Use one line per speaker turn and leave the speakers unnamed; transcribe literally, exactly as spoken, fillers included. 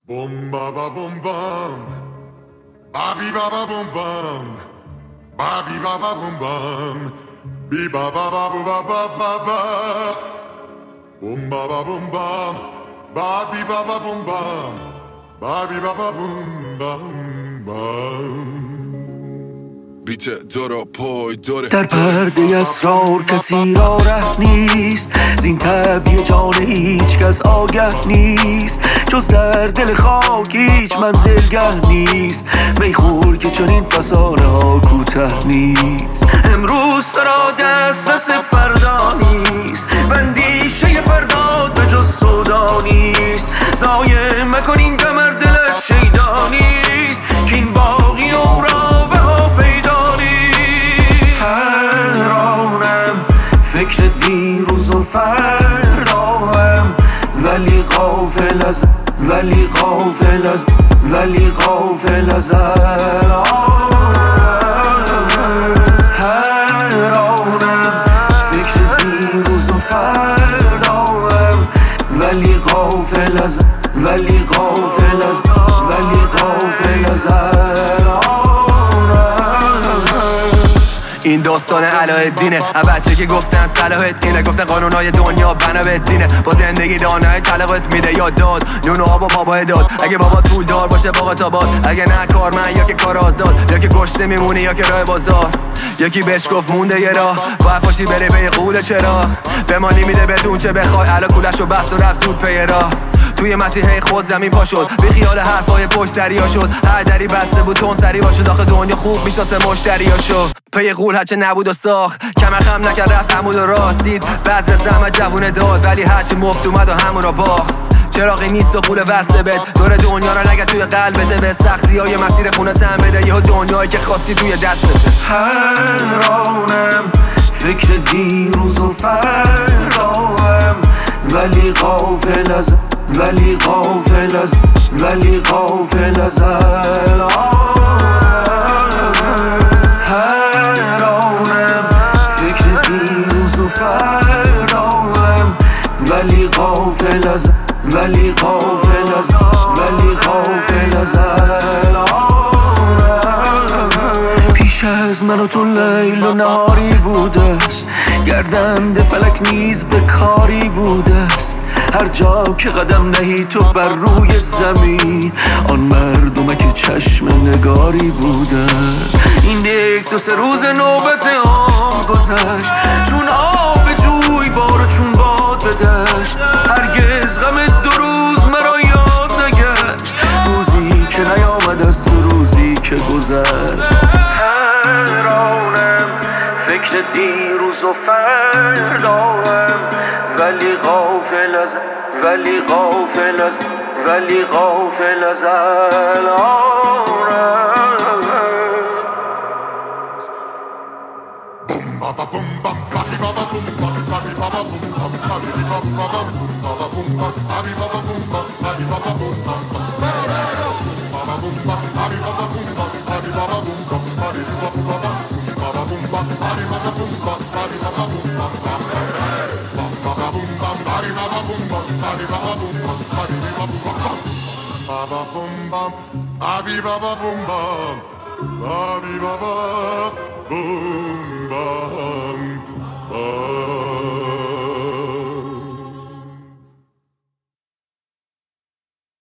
Boom ba ba boom bum, ba ba ba boom bum, ba ba ba boom bum, be ba ba ba ba ba ba ba ba. Boom ba ba boom bum, ba ba ba boom bum, ba ba ba boom bum bum.
بیت دارا پای داره
در پرده اسرار کسی را ره نیست، زین طبیع جان هیچ کس آگه نیست، جز در دل خاک هیچ منزلگه نیست. میخور که چون این فسانه ها کوته نیست. امروز سرا دسترس فردا نیست و اندیشه فردا به جز سودا نیست. ضایع مکن این قمر دلت شیدا نیست، که این باقی عمرا بها پیدا فکر دیروز و فرداهم، ولی غافل از ولی غافل از ولی غافل از حیرانم. فکر دیروز و فرداهم، ولی غافل از ولی غافل از ولی غافل از
این داستان علاءالدینه. بچه که گفتن صلاحت اینه، گفتن قانونای دنیا بنا به دینه. با زندگی دانای طلقت میده یا داد، نون و آب و بابا داد. اگه بابا پول دار باشه باقات آباد، اگه نه کارمند یا که کار آزاد، یا که گشته میمونی یا که راه بازار. یکی بهش گفت مونده یه راه، باید پاشی بره به قول چرا به مالی میده بدون چه بخوای. علا کولشو بست و رفت زود پی راه. توی مسیحه خود زمین پا شد، بی خیال حرفای پشت دریا شد. هر دری بسته بود تون سری باشه، داخل دنیا خوب میشناسه مشتریاشو. پی قول هرچه نبود و ساخت، کمر خم نکرد رفت عمود و راست. دید بذر زحمت جوونه داد، ولی هرچی مفت اومد و همون را باخت. چراغی نیست و قول وصله بد، دور دنیا را نگه توی قلبته. به سختی های مسیر خونه تن بده، یه دنیایی که خواستی توی دستته.
حیرانم فکر دیروز و فرداهم، ولی غافل از ولی غافل از ولی غافل از حیرانم. فکر دیروز و فرداهم، ولی غافل از ولی غافل از ولی غافل از پیش از من و تو لیل و نهاری بوده است، گردنده فلک نیز به کاری بوده است. هر جا که قدم نهی تو بر روی زمین، آن مردمه که چشم نگاری بوده است. این یک دو سه روز نوبت عام گذشت، چون آب جوی بار چون باد به دشت. هرگز غم دو روز مرا یاد نگشت، روزی که نیامد از تو روزی که گذشت. حیرانم فکر دیروز و فرداهم، ولی غافل از ولی غافل از ولی غافل از
Abi baba boom bum, abi baba boom bum, bum.